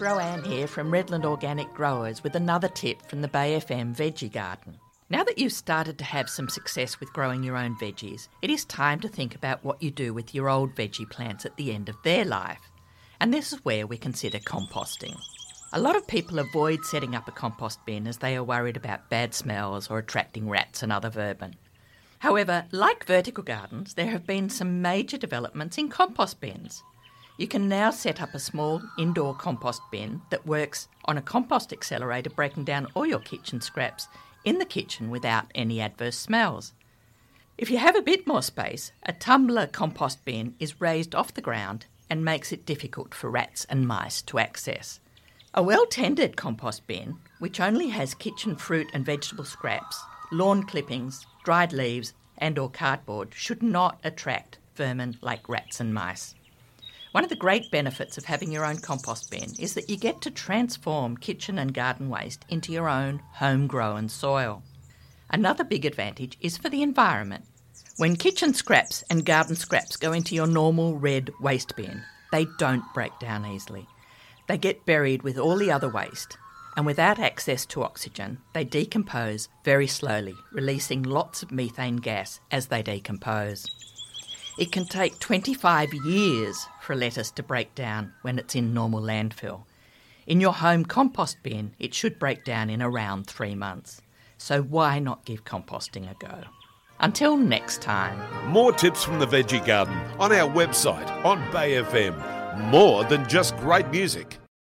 Roanne here from Redland Organic Growers with another tip from the Bay FM Veggie Garden. Now that you've started to have some success with growing your own veggies, it is time to think about what you do with your old veggie plants at the end of their life. And this is where we consider composting. A lot of people avoid setting up a compost bin as they are worried about bad smells or attracting rats and other vermin. However, like vertical gardens, there have been some major developments in compost bins. You can now set up a small indoor compost bin that works on a compost accelerator, breaking down all your kitchen scraps in the kitchen without any adverse smells. If you have a bit more space, a tumbler compost bin is raised off the ground and makes it difficult for rats and mice to access. A well-tended compost bin, which only has kitchen fruit and vegetable scraps, lawn clippings, dried leaves and/or cardboard, should not attract vermin like rats and mice. One of the great benefits of having your own compost bin is that you get to transform kitchen and garden waste into your own homegrown soil. Another big advantage is for the environment. When kitchen scraps and garden scraps go into your normal red waste bin, they don't break down easily. They get buried with all the other waste, and without access to oxygen, they decompose very slowly, releasing lots of methane gas as they decompose. It can take 25 years for a lettuce to break down when it's in normal landfill. In your home compost bin, it should break down in around 3 months. So why not give composting a go? Until next time. More tips from the Veggie Garden on our website on Bay FM. More than just great music.